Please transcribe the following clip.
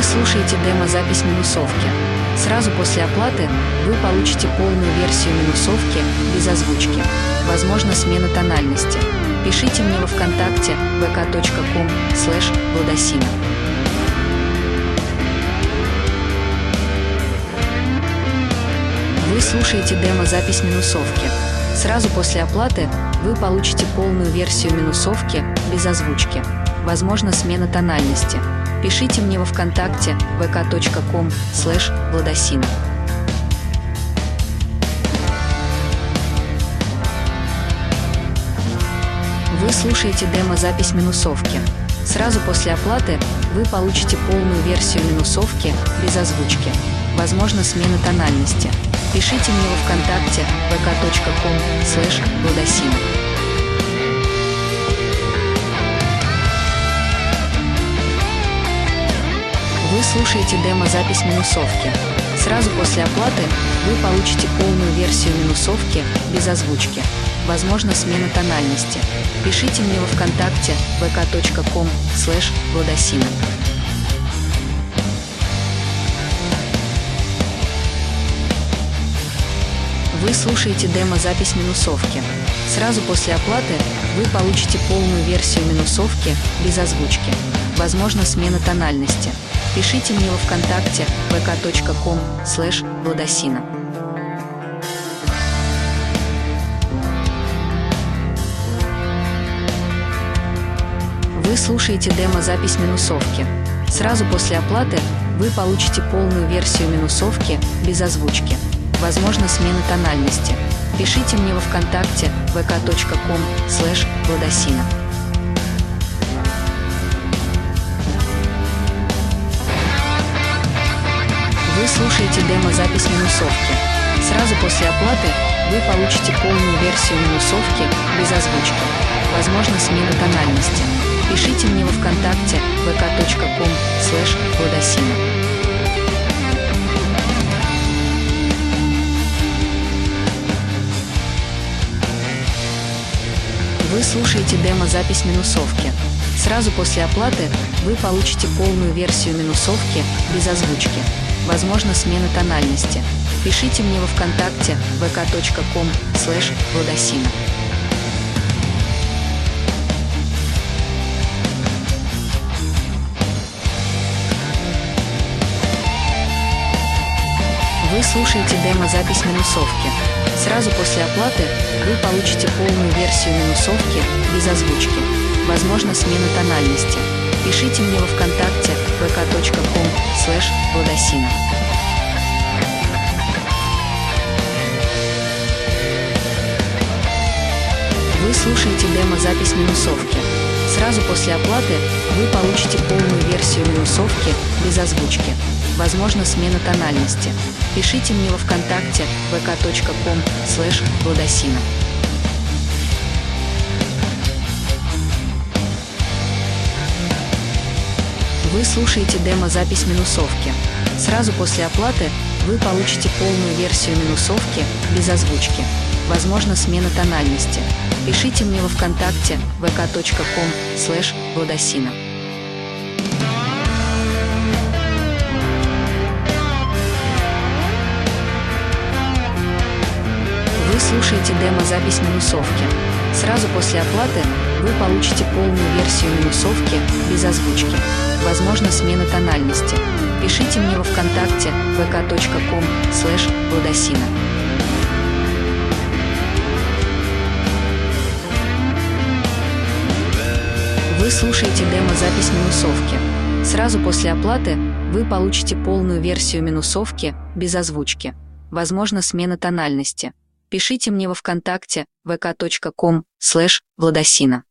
слушаете демо-запись минусовки. Сразу после оплаты вы получите полную версию минусовки без озвучки. Возможно, смена тональности. Пишите мне во ВКонтакте vk.com/Владосина. Вы слушаете демо-запись минусовки. Сразу после оплаты вы получите полную версию минусовки без озвучки. Возможно, смена тональности. Пишите мне во ВКонтакте vk.com/Владосина. Вы слушаете демо-запись минусовки. Сразу после оплаты вы получите полную версию минусовки без озвучки. Возможно, смена тональности. Пишите мне во ВКонтакте vk.com/Владосина. Вы слушаете демо-запись минусовки. Сразу после оплаты вы получите полную версию минусовки без озвучки. Возможно, смена тональности. Пишите мне во ВКонтакте vk.com/Владосина. Вы слушаете демо-запись минусовки. Сразу после оплаты вы получите полную версию минусовки без озвучки. Возможно, смена тональности. Пишите мне во ВКонтакте vk.com/Владосина. Вы слушаете демо-запись минусовки. Сразу после оплаты вы получите полную версию минусовки без озвучки. Возможно, смена тональности. Пишите мне во ВКонтакте vk.com/Владосина. Вы слушаете демо-запись минусовки. Сразу после оплаты вы получите полную версию минусовки без озвучки. Возможно, смена тональности. Пишите мне во ВКонтакте vk.com/Владосина. Вы слушаете демо-запись минусовки. Сразу после оплаты вы получите полную версию минусовки без озвучки. Возможно, смена тональности. Пишите мне во ВКонтакте vk.com/Владосина. Вы слушаете демо-запись минусовки. Сразу после оплаты вы получите полную версию минусовки без озвучки. Возможно, смена тональности. Пишите мне во ВКонтакте vk.com/Владосина. Вы слушаете демо-запись минусовки. Сразу после оплаты вы получите полную версию минусовки без озвучки. Возможно, смена тональности. Пишите мне во ВКонтакте vk.com/Владосина. Вы слушаете демо-запись минусовки. Сразу после оплаты вы получите полную версию минусовки без озвучки. Возможно, смена тональности. Пишите мне во ВКонтакте vk.com/Владосина. Вы слушаете демо-запись минусовки. Сразу после оплаты вы получите полную версию минусовки без озвучки. Возможно, смена тональности. Пишите мне во ВКонтакте vk.com/Владосина. Вы слушаете демо-запись минусовки. Сразу после оплаты вы получите полную версию минусовки без озвучки. Возможно, смена тональности. Пишите мне во ВКонтакте vk.com/Владосина.